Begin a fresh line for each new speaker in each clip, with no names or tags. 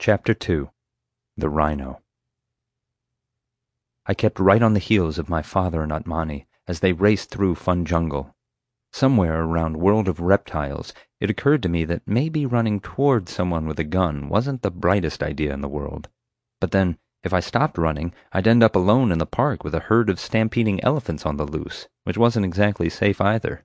Chapter 2. The Rhino. I kept right on the heels of my father and Atmani as they raced through Fun Jungle. Somewhere around World of Reptiles, it occurred to me that maybe running toward someone with a gun wasn't the brightest idea in the world. But then, if I stopped running, I'd end up alone in the park with a herd of stampeding elephants on the loose, which wasn't exactly safe either.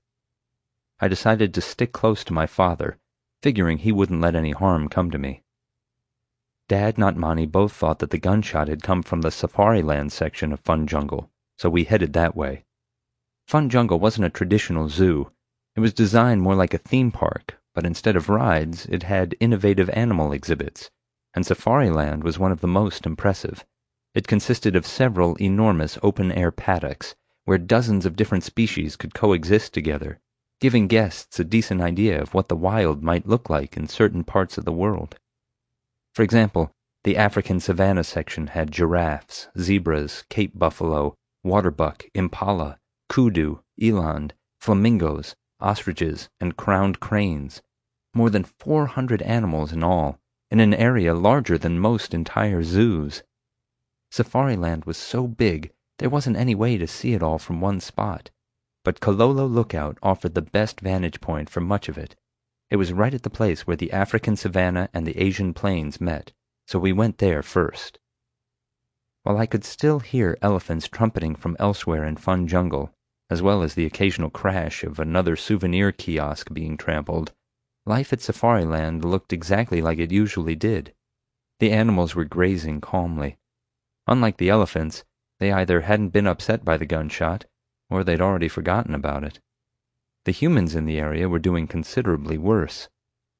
I decided to stick close to my father, figuring he wouldn't let any harm come to me. Dad and Atmani both thought that the gunshot had come from the Safariland section of Fun Jungle, so we headed that way. Fun Jungle wasn't a traditional zoo. It was designed more like a theme park, but instead of rides, it had innovative animal exhibits, and Safariland was one of the most impressive. It consisted of several enormous open-air paddocks, where dozens of different species could coexist together, giving guests a decent idea of what the wild might look like in certain parts of the world. For example, the African savanna section had giraffes, zebras, Cape buffalo, waterbuck, impala, kudu, eland, flamingos, ostriches, and crowned cranes. More than 400 animals in all, in an area larger than most entire zoos. Safariland was so big, there wasn't any way to see it all from one spot, but Kololo Lookout offered the best vantage point for much of it. It was right at the place where the African savanna and the Asian plains met, so we went there first. While I could still hear elephants trumpeting from elsewhere in Fun Jungle, as well as the occasional crash of another souvenir kiosk being trampled, life at Safariland looked exactly like it usually did. The animals were grazing calmly. Unlike the elephants, they either hadn't been upset by the gunshot, or they'd already forgotten about it. The humans in the area were doing considerably worse.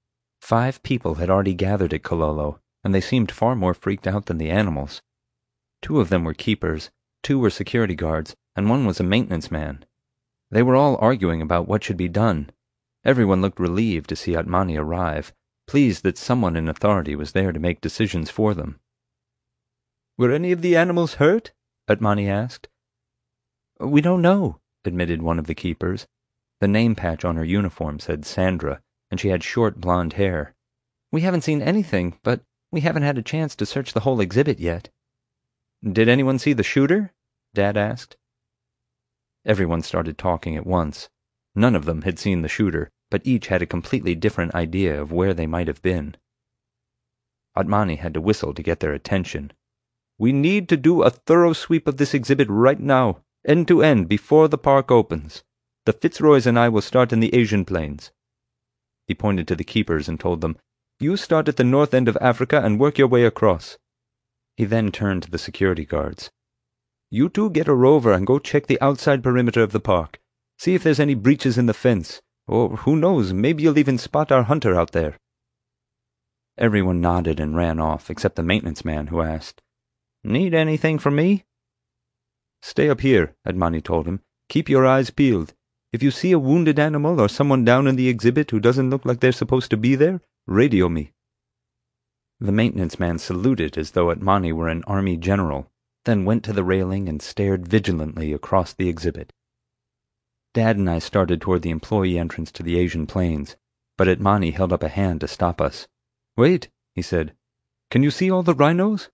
5 people had already gathered at Kololo, and they seemed far more freaked out than the animals. 2 of them were keepers, 2 were security guards, and 1 was a maintenance man. They were all arguing about what should be done. Everyone looked relieved to see Atmani arrive, pleased that someone in authority was there to make decisions for them.
"Were any of the animals hurt?" Atmani asked.
"We don't know," admitted one of the keepers. The name patch on her uniform said Sandra, and she had short blonde hair. "We haven't seen anything, but we haven't had a chance to search the whole exhibit yet."
"Did anyone see the shooter?" Dad asked.
Everyone started talking at once. None of them had seen the shooter, but each had a completely different idea of where they might have been. Atmani had to whistle to get their attention.
"We need to do a thorough sweep of this exhibit right now, end to end, before the park opens. The Fitzroys and I will start in the Asian plains."
He pointed to the keepers and told them,
"You start at the north end of Africa and work your way across."
He then turned to the security guards.
"You 2 get a rover and go check the outside perimeter of the park. See if there's any breaches in the fence, or who knows, maybe you'll even spot our hunter out there."
Everyone nodded and ran off, except the maintenance man, who asked,
"Need anything from me?" "Stay up here," Atmani told him. "Keep your eyes peeled. If you see a wounded animal or someone down in the exhibit who doesn't look like they're supposed to be there, radio me."
The maintenance man saluted as though Atmani were an army general, then went to the railing and stared vigilantly across the exhibit. Dad and I started toward the employee entrance to the Asian plains, but Atmani held up a hand to stop us.
"Wait," he said. "Can you see all the rhinos?"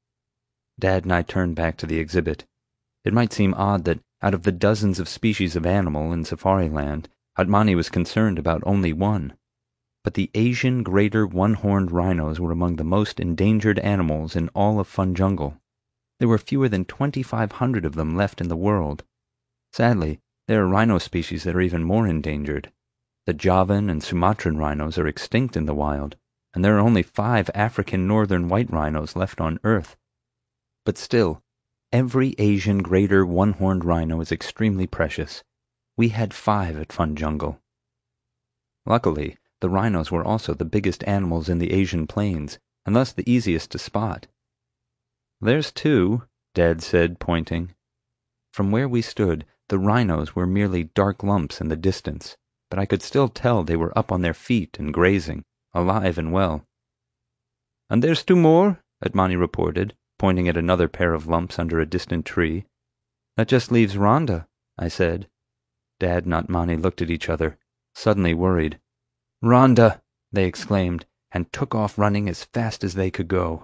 Dad and I turned back to the exhibit. It might seem odd that, out of the dozens of species of animal in Safariland, Atmani was concerned about only one. But the Asian greater one-horned rhinos were among the most endangered animals in all of Fun Jungle. There were fewer than 2,500 of them left in the world. Sadly, there are rhino species that are even more endangered. The Javan and Sumatran rhinos are extinct in the wild, and there are only 5 African northern white rhinos left on Earth. But still, every Asian greater one-horned rhino is extremely precious. We had 5 at Fun Jungle. Luckily, the rhinos were also the biggest animals in the Asian plains, and thus the easiest to spot.
"There's 2,
Dad said, pointing. From where we stood, the rhinos were merely dark lumps in the distance, but I could still tell they were up on their feet and grazing, alive and well.
"And there's 2 more,
Atmani reported, pointing at another pair of lumps under a distant tree. "That just leaves Rhonda," I said. Dad and Atmani looked at each other, suddenly worried.
"Rhonda!"
they exclaimed, and took off running as fast as they could go.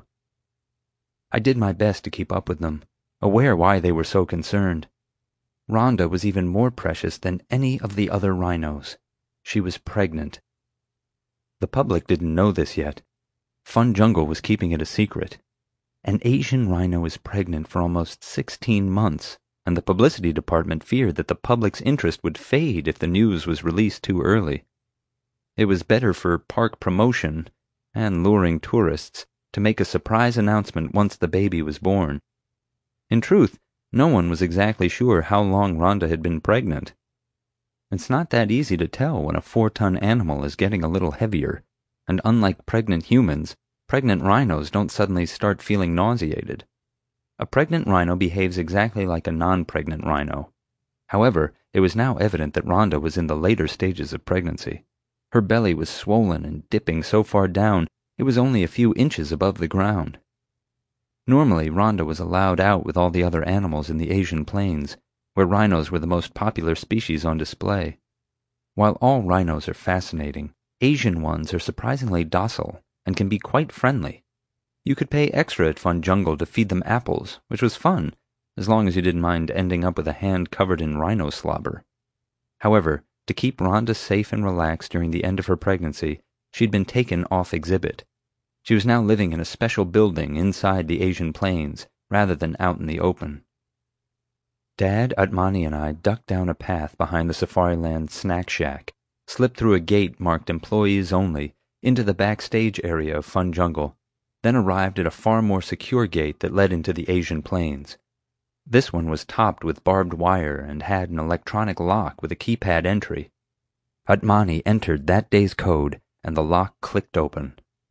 I did my best to keep up with them, aware why they were so concerned. Rhonda was even more precious than any of the other rhinos. She was pregnant. The public didn't know this yet. Fun Jungle was keeping it a secret. An Asian rhino is pregnant for almost 16 months, and the publicity department feared that the public's interest would fade if the news was released too early. It was better for park promotion and luring tourists to make a surprise announcement once the baby was born. In truth, no one was exactly sure how long Rhonda had been pregnant. It's not that easy to tell when a 4-ton animal is getting a little heavier, and unlike pregnant humans, pregnant rhinos don't suddenly start feeling nauseated. A pregnant rhino behaves exactly like a non-pregnant rhino. However, it was now evident that Rhonda was in the later stages of pregnancy. Her belly was swollen and dipping so far down it was only a few inches above the ground. Normally, Rhonda was allowed out with all the other animals in the Asian plains, where rhinos were the most popular species on display. While all rhinos are fascinating, Asian ones are surprisingly docile and can be quite friendly. You could pay extra at Fun Jungle to feed them apples, which was fun, as long as you didn't mind ending up with a hand covered in rhino slobber. However, to keep Rhonda safe and relaxed during the end of her pregnancy, she'd been taken off exhibit. She was now living in a special building inside the Asian plains, rather than out in the open. Dad, Atmani, and I ducked down a path behind the Safariland snack shack, slipped through a gate marked Employees Only, into the backstage area of Fun Jungle, then arrived at a far more secure gate that led into the Asian plains. This one was topped with barbed wire and had an electronic lock with a keypad entry. Atmani entered that day's code, and the lock clicked open.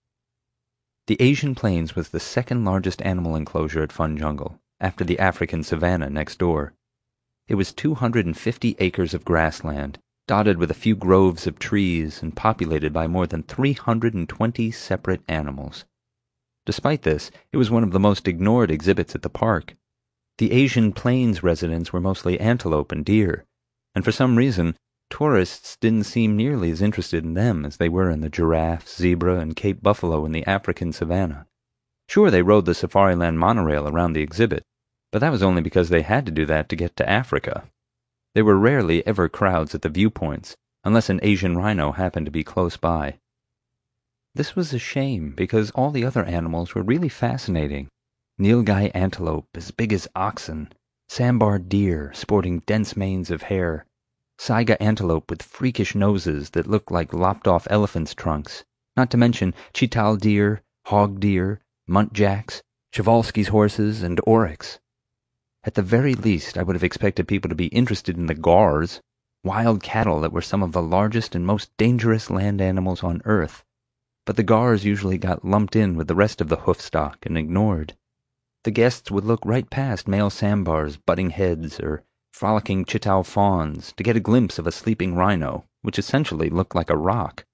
The Asian plains was the second largest animal enclosure at Fun Jungle, after the African savanna next door. It was 250 acres of grassland, dotted with a few groves of trees and populated by more than 320 separate animals. Despite this, it was one of the most ignored exhibits at the park. The Asian plains residents were mostly antelope and deer, and for some reason, tourists didn't seem nearly as interested in them as they were in the giraffe, zebra, and Cape buffalo in the African savanna. Sure, they rode the Safariland monorail around the exhibit, but that was only because they had to do that to get to Africa. There were rarely ever crowds at the viewpoints, unless an Asian rhino happened to be close by. This was a shame, because all the other animals were really fascinating. Nilgai antelope as big as oxen, sambar deer sporting dense manes of hair, saiga antelope with freakish noses that looked like lopped-off elephants' trunks, not to mention chital deer, hog deer, muntjacs, Przewalski's horses, and oryx. At the very least, I would have expected people to be interested in the gars, wild cattle that were some of the largest and most dangerous land animals on Earth. But the gars usually got lumped in with the rest of the hoof stock and ignored. The guests would look right past male sambars butting heads or frolicking chital fawns to get a glimpse of a sleeping rhino, which essentially looked like a rock.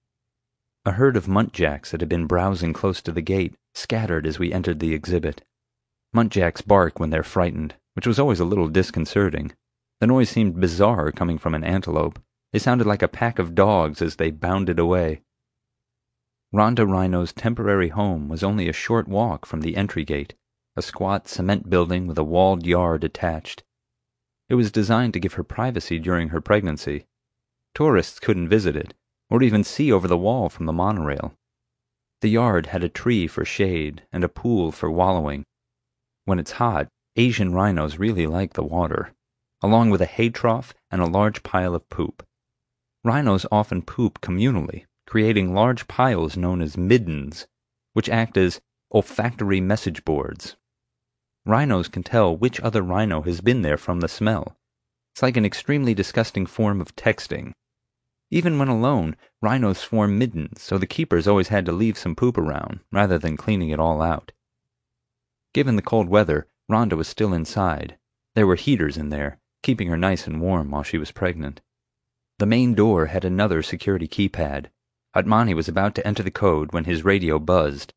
A herd of muntjacs that had been browsing close to the gate scattered as we entered the exhibit. Muntjacs bark when they're frightened, which was always a little disconcerting. The noise seemed bizarre coming from an antelope. They sounded like a pack of dogs as they bounded away. Rhonda Rhino's temporary home was only a short walk from the entry gate, a squat cement building with a walled yard attached. It was designed to give her privacy during her pregnancy. Tourists couldn't visit it, or even see over the wall from the monorail. The yard had a tree for shade and a pool for wallowing. When it's hot, Asian rhinos really like the water, along with a hay trough and a large pile of poop. Rhinos often poop communally, creating large piles known as middens, which act as olfactory message boards. Rhinos can tell which other rhino has been there from the smell. It's like an extremely disgusting form of texting. Even when alone, rhinos form middens, so the keepers always had to leave some poop around, rather than cleaning it all out. Given the cold weather, Rhonda was still inside. There were heaters in there, keeping her nice and warm while she was pregnant. The main door had another security keypad. Atmani was about to enter the code when his radio buzzed.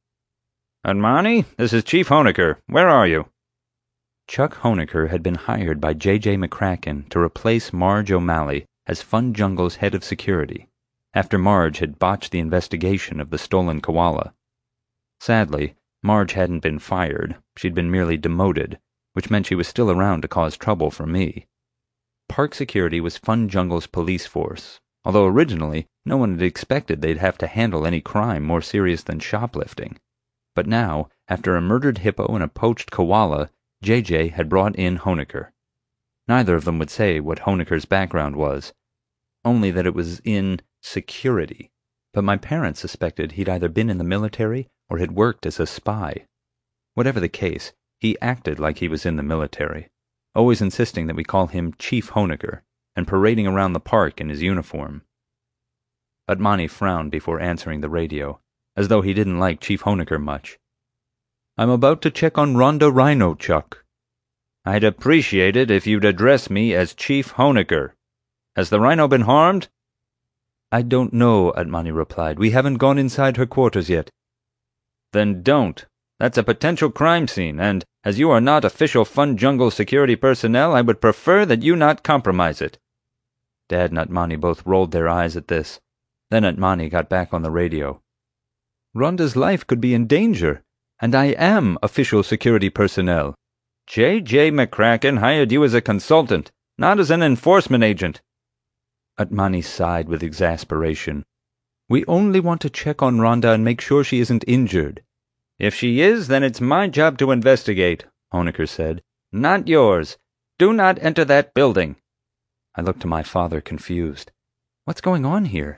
Atmani, this is Chief Honecker. Where are you?
Chuck Honecker had been hired by J.J. McCracken to replace Marge O'Malley as Fun Jungle's head of security, after Marge had botched the investigation of the stolen koala. Sadly, Marge hadn't been fired. She'd been merely demoted, which meant she was still around to cause trouble for me. Park security was Fun Jungle's police force, although originally no one had expected they'd have to handle any crime more serious than shoplifting. But now, after a murdered hippo and a poached koala, JJ had brought in Hoenikker. Neither of them would say what Hoenekker's background was, only that it was in security. But my parents suspected he'd either been in the military or had worked as a spy. Whatever the case, he acted like he was in the military, always insisting that we call him Chief Hoenikker, and parading around the park in his uniform. Atmani frowned before answering the radio, as though he didn't like Chief Hoenikker much. "I'm about to check on Rhonda Rhino, Chuck." "I'd appreciate it if you'd address me as Chief Hoenikker. Has the rhino been harmed?"
"I don't know," Atmani replied. "We haven't gone inside her quarters yet."
"Then don't. That's a potential crime scene, and as you are not official Fun Jungle security personnel, I would prefer that you not compromise it."
Dad and Atmani both rolled their eyes at this. Then Atmani got back on the radio. "Rhonda's life could be in danger, and I am official security personnel."
J.J. McCracken hired you as a consultant, not as an enforcement agent."
Atmani sighed with exasperation. "We only want to check on Rhonda and make sure she isn't injured."
"If she is, then it's my job to investigate," Hoenikker said. "Not yours. Do not enter that building."
I looked to my father, confused. What's going on here?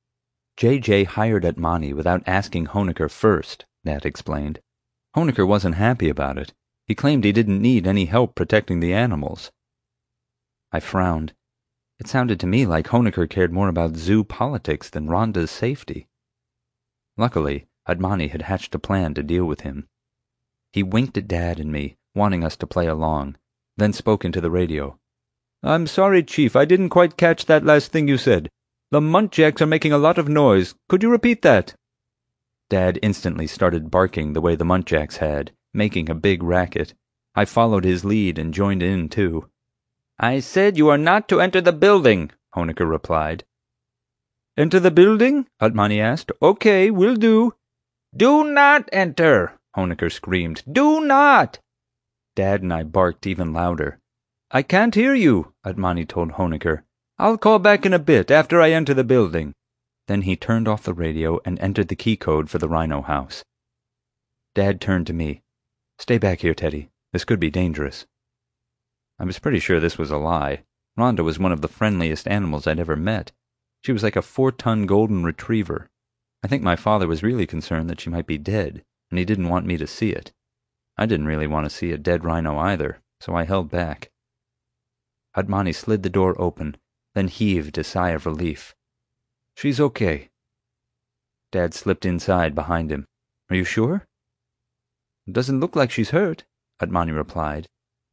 JJ hired Atmani without asking Hoenikker first, Nat explained. Hoenikker wasn't happy about it. He claimed he didn't need any help protecting the animals. I frowned. It sounded to me like Hoenikker cared more about zoo politics than Rhonda's safety. Luckily, Atmani had hatched a plan to deal with him. He winked at Dad and me, wanting us to play along, then spoke into the radio. "I'm sorry, Chief, I didn't quite catch that last thing you said. The muntjacs are making a lot of noise. Could you repeat that?" Dad instantly started barking the way the muntjacs had, making a big racket. I followed his lead and joined in, too.
"I said you are not to enter the building," Hoenikker replied.
"Enter the building?" Atmani asked. "Okay, will do."
"Do not enter," Hoenikker screamed. "Do not!"
Dad and I barked even louder. "I can't hear you," Atmani told Hoenikker. "I'll call back in a bit after I enter the building." Then he turned off the radio and entered the key code for the Rhino house. Dad turned to me. "Stay back here, Teddy. This could be dangerous." I was pretty sure this was a lie. Rhonda was one of the friendliest animals I'd ever met. She was like a 4-ton golden retriever. I think my father was really concerned that she might be dead, and he didn't want me to see it. I didn't really want to see a dead rhino either, so I held back. Atmani slid the door open, then heaved a sigh of relief. "She's okay." Dad slipped inside behind him. "Are you sure?" "Doesn't look like she's hurt," Atmani replied.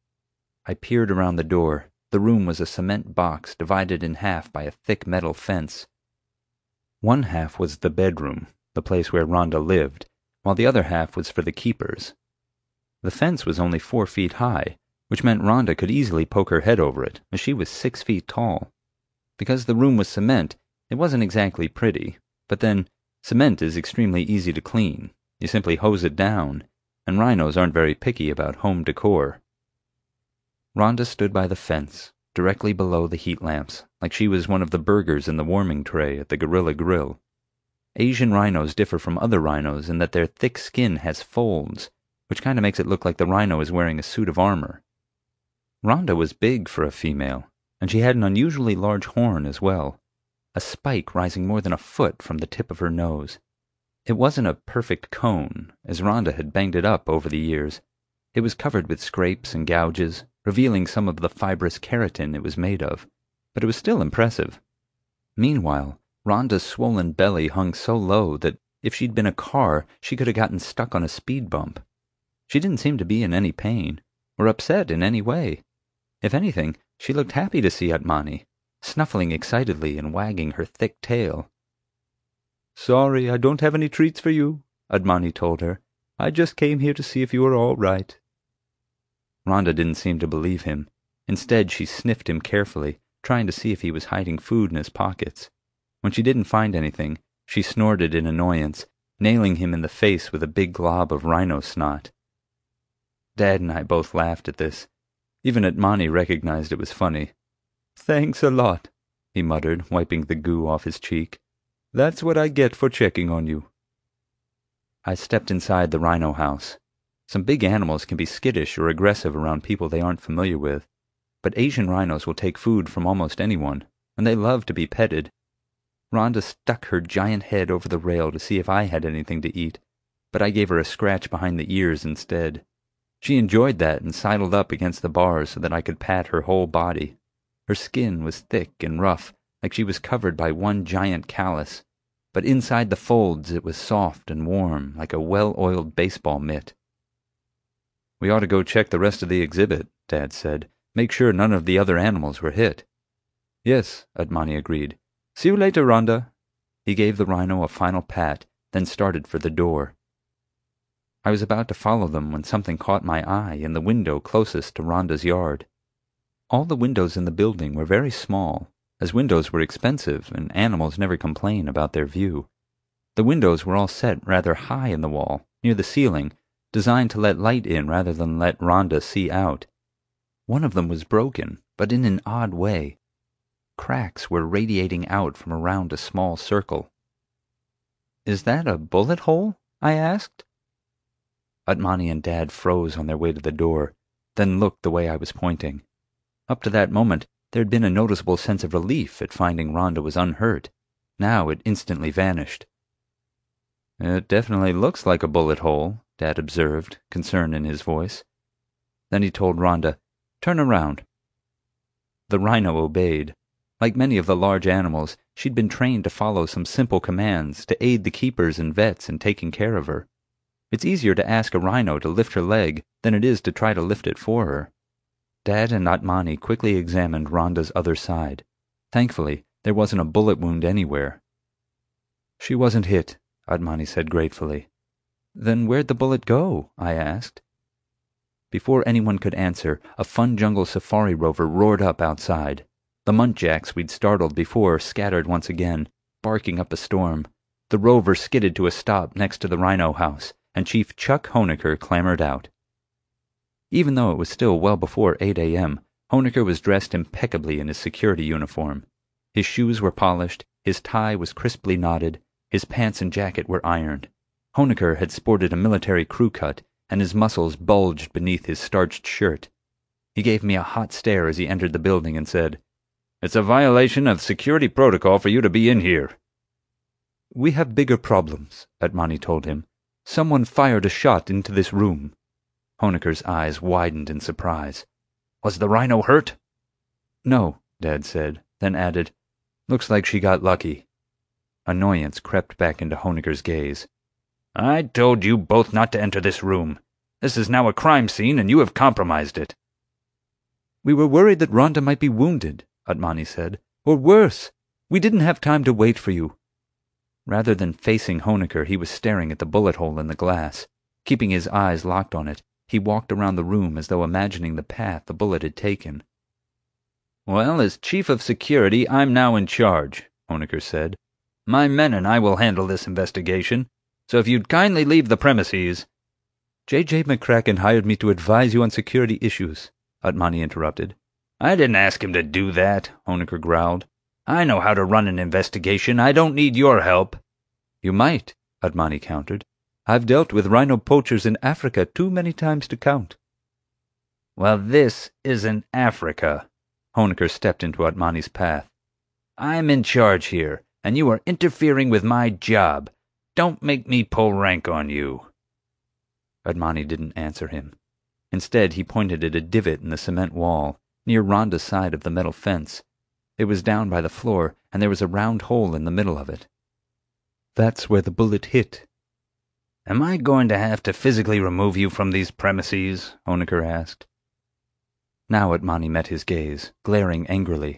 I peered around the door. The room was a cement box divided in half by a thick metal fence. One half was the bedroom, the place where Rhonda lived, while the other half was for the keepers. The fence was only 4 feet high, which meant Rhonda could easily poke her head over it, as she was 6 feet tall. Because the room was cement, it wasn't exactly pretty, but then, cement is extremely easy to clean. You simply hose it down, and rhinos aren't very picky about home decor. Rhonda stood by the fence, directly below the heat lamps, like she was one of the burgers in the warming tray at the Gorilla Grill. Asian rhinos differ from other rhinos in that their thick skin has folds, which kind of makes it look like the rhino is wearing a suit of armor. Rhonda was big for a female, and she had an unusually large horn as well, a spike rising more than a foot from the tip of her nose. It wasn't a perfect cone, as Rhonda had banged it up over the years. It was covered with scrapes and gouges, revealing some of the fibrous keratin it was made of, but it was still impressive. Meanwhile, Rhonda's swollen belly hung so low that if she'd been a car, she could have gotten stuck on a speed bump. She didn't seem to be in any pain, or upset in any way. If anything, she looked happy to see Atmani, snuffling excitedly and wagging her thick tail. "Sorry, I don't have any treats for you," Atmani told her. "I just came here to see if you were all right." Rhonda didn't seem to believe him. Instead, she sniffed him carefully, trying to see if he was hiding food in his pockets.
When she didn't find anything, she snorted in annoyance, nailing him in the face with a big glob of rhino snot. Dad and I both laughed at this. Even Atmani recognized it was funny. "Thanks a lot," he muttered, wiping the goo off his cheek. "That's what I get for checking on you." I stepped inside the rhino house. Some big animals can be skittish or aggressive around people they aren't familiar with, but Asian rhinos will take food from almost anyone, and they love to be petted. Rhonda stuck her giant head over the rail to see if I had anything to eat, but I gave her a scratch behind the ears instead. She enjoyed that and sidled up against the bars so that I could pat her whole body. Her skin was thick and rough, like she was covered by one giant callus, but inside the folds it was soft and warm, like a well-oiled baseball mitt. "We ought to go check the rest of the exhibit," Dad said. "Make sure none of the other animals were hit." "Yes," Atmani agreed. "See you later, Rhonda." He gave the rhino a final pat, then started for the door. I was about to follow them when something caught my eye in the window closest to Rhonda's yard. All the windows in the building were very small, as windows were expensive and animals never complain about their view. The windows were all set rather high in the wall, near the ceiling, designed to let light in rather than let Rhonda see out. One of them was broken, but in an odd way. Cracks were radiating out from around a small circle. "Is that a bullet hole?" I asked. Atmani and Dad froze on their way to the door, then looked the way I was pointing. Up to that moment, there had been a noticeable sense of relief at finding Rhonda was unhurt. Now it instantly vanished. "It definitely looks like a bullet hole," Dad observed, concern in his voice. Then he told Rhonda, "Turn around." The rhino obeyed. Like many of the large animals, she'd been trained to follow some simple commands to aid the keepers and vets in taking care of her. It's easier to ask a rhino to lift her leg than it is to try to lift it for her. Dad and Atmani quickly examined Rhonda's other side. Thankfully, there wasn't a bullet wound anywhere. "She wasn't hit," Atmani said gratefully. "Then where'd the bullet go?" I asked. Before anyone could answer, a Fun Jungle safari rover roared up outside. The muntjacs we'd startled before scattered once again, barking up a storm. The rover skidded to a stop next to the rhino house, and Chief Chuck Hoenikker clambered out. Even though it was still well before 8 a.m., Hoenikker was dressed impeccably in his security uniform. His shoes were polished, his tie was crisply knotted, his pants and jacket were ironed. Hoenikker had sported a military crew cut, and his muscles bulged beneath his starched shirt. He gave me a hot stare as he entered the building and said, "It's a violation of security protocol for you to be in here." "We have bigger problems," Atmani told him. "Someone fired a shot into this room." Hoenikker's eyes widened in surprise. "Was the rhino hurt?" "No," Dad said, then added, "Looks like she got lucky." Annoyance crept back into Hoenikker's gaze. "I told you both not to enter this room. This is now a crime scene and you have compromised it." "We were worried that Rhonda might be wounded," Atmani said. "Or worse. We didn't have time to wait for you." Rather than facing Hoenikker, he was staring at the bullet hole in the glass. Keeping his eyes locked on it, he walked around the room as though imagining the path the bullet had taken. "Well, as Chief of Security, I'm now in charge," Hoenikker said. "My men and I will handle this investigation, so if you'd kindly leave the premises—" "J.J. McCracken hired me to advise you on security issues," Atmani interrupted. "I didn't ask him to do that," Hoenikker growled. "I know how to run an investigation. I don't need your help." "You might," Atmani countered. "I've dealt with rhino poachers in Africa too many times to count." "Well, this isn't Africa." Hoenikker stepped into Atmani's path. "I'm in charge here, and you are interfering with my job. Don't make me pull rank on you." Atmani didn't answer him. Instead, he pointed at a divot in the cement wall, near Rhonda's side of the metal fence. It was down by the floor, and there was a round hole in the middle of it. "That's where the bullet hit." "Am I going to have to physically remove you from these premises?" Hoenikker asked. Now Atmani met his gaze, glaring angrily.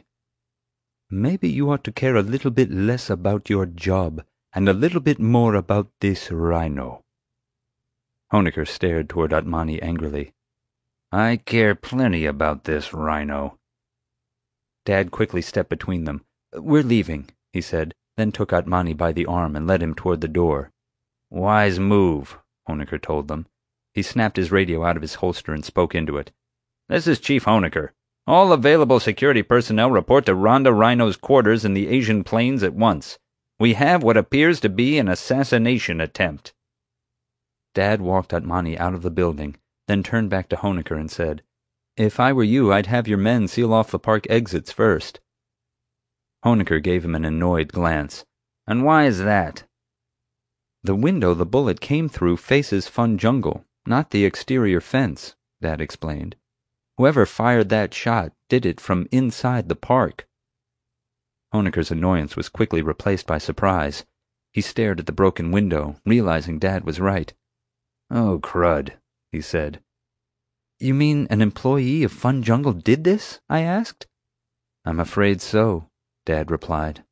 "Maybe you ought to care a little bit less about your job, and a little bit more about this rhino." Hoenikker stared toward Atmani angrily. "I care plenty about this rhino." Dad quickly stepped between them. "We're leaving," he said. then took Atmani by the arm and led him toward the door. "Wise move," Hoenikker told them. He snapped his radio out of his holster and spoke into it. "This is Chief Hoenikker. All available security personnel report to Rhonda Rhino's quarters in the Asian Plains at once. We have what appears to be an assassination attempt." Dad walked Atmani out of the building, then turned back to Hoenikker and said, "If I were you, I'd have your men seal off the park exits first." Hoenikker gave him an annoyed glance. "And why is that?" "The window the bullet came through faces Fun Jungle, not the exterior fence," Dad explained. "Whoever fired that shot did it from inside the park." Hoenikker's annoyance was quickly replaced by surprise. He stared at the broken window, realizing Dad was right. "Oh, crud," he said. "You mean an employee of Fun Jungle did this?" I asked. "I'm afraid so," Dad replied.